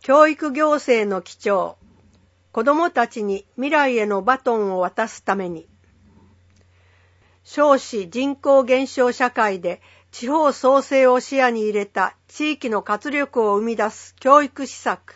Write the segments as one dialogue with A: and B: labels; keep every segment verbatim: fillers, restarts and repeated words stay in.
A: 教育行政の基調、子どもたちに未来へのバトンを渡すために、少子人口減少社会で地方創生を視野に入れた地域の活力を生み出す教育施策。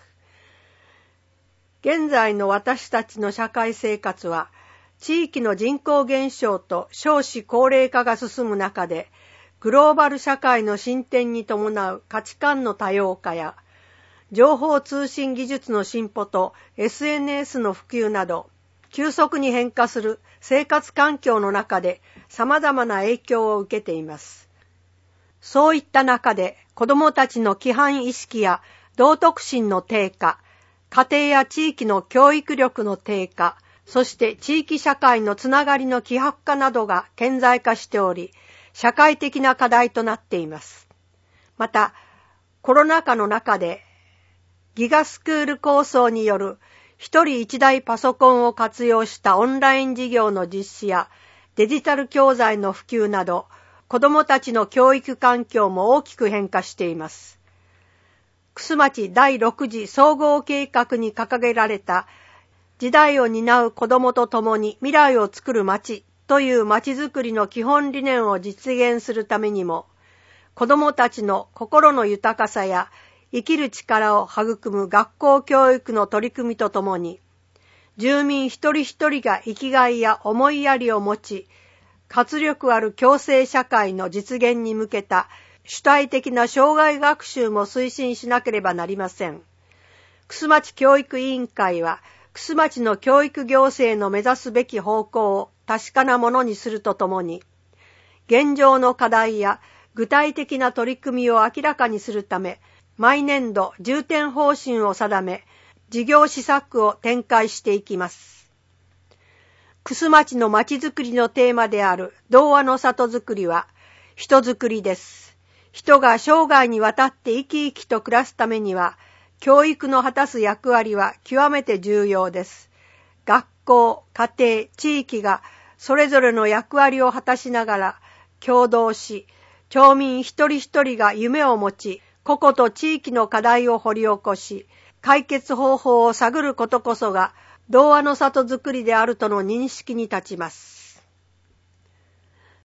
A: 現在の私たちの社会生活は、地域の人口減少と少子高齢化が進む中で、グローバル社会の進展に伴う価値観の多様化や、情報通信技術の進歩と エスエヌエス の普及など、急速に変化する生活環境の中で様々な影響を受けています。そういった中で子どもたちの規範意識や道徳心の低下、家庭や地域の教育力の低下、そして地域社会のつながりの希薄化などが顕在化しており、社会的な課題となっています。また、コロナ禍の中で、ギガスクール構想による一人一台パソコンを活用したオンライン授業の実施やデジタル教材の普及など、子どもたちの教育環境も大きく変化しています。玖珠町だいろく次総合計画に掲げられた時代を担う子どもと共に未来を作る町という町づくりの基本理念を実現するためにも、子どもたちの心の豊かさや生きる力を育む学校教育の取り組みとともに、住民一人一人が生きがいや思いやりを持ち、活力ある共生社会の実現に向けた主体的な生涯学習も推進しなければなりません。玖珠町教育委員会は、玖珠町の教育行政の目指すべき方向を確かなものにするとともに、現状の課題や具体的な取り組みを明らかにするため、毎年度重点方針を定め、事業施策を展開していきます。玖珠町の町づくりのテーマである童話の里づくりは、人づくりです。人が生涯にわたって生き生きと暮らすためには、教育の果たす役割は極めて重要です。学校、家庭、地域がそれぞれの役割を果たしながら、協働し、町民一人一人が夢を持ち、個々と地域の課題を掘り起こし、解決方法を探ることこそが、童話の里づくりであるとの認識に立ちます。